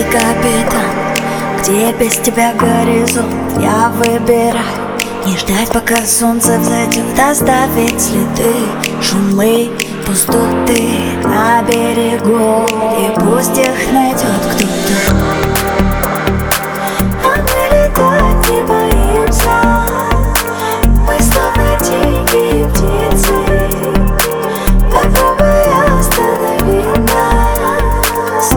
капитан, где без тебя горизонт. Я выбираю не ждать, пока солнце взойдет, оставить следы, шумы, пустоты на берегу, и пусть их найдет кто-то. А мы летать не боимся, мы словно дикие птицы. Попробуй останови нас.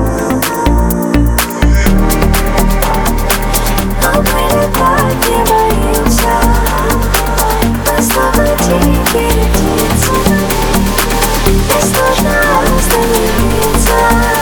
А мы летать не боимся, мы словно дикие птицы. И сложно остановиться.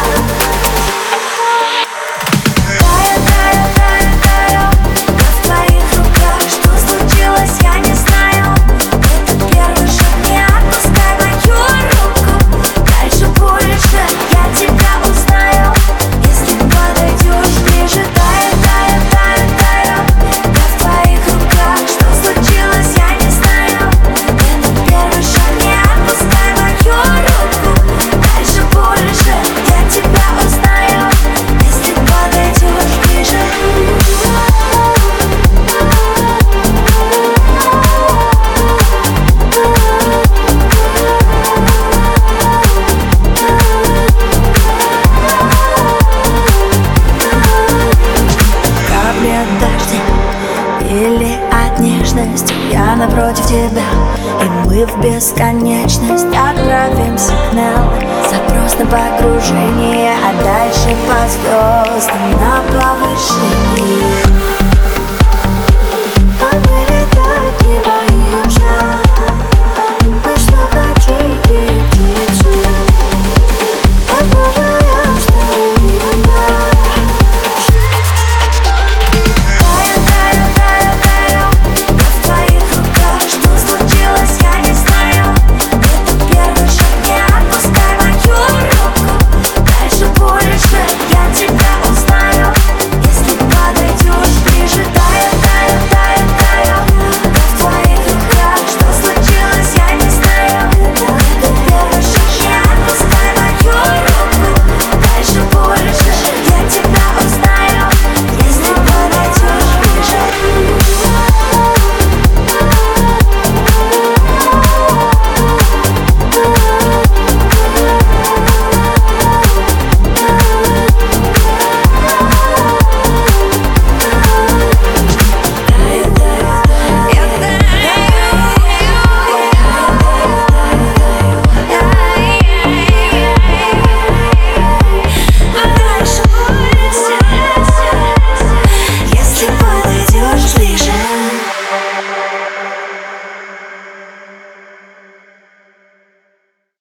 Или от нежности я напротив тебя, и мы в бесконечность отправим сигнал. Запрос на погружение, а дальше по звездам на повышение.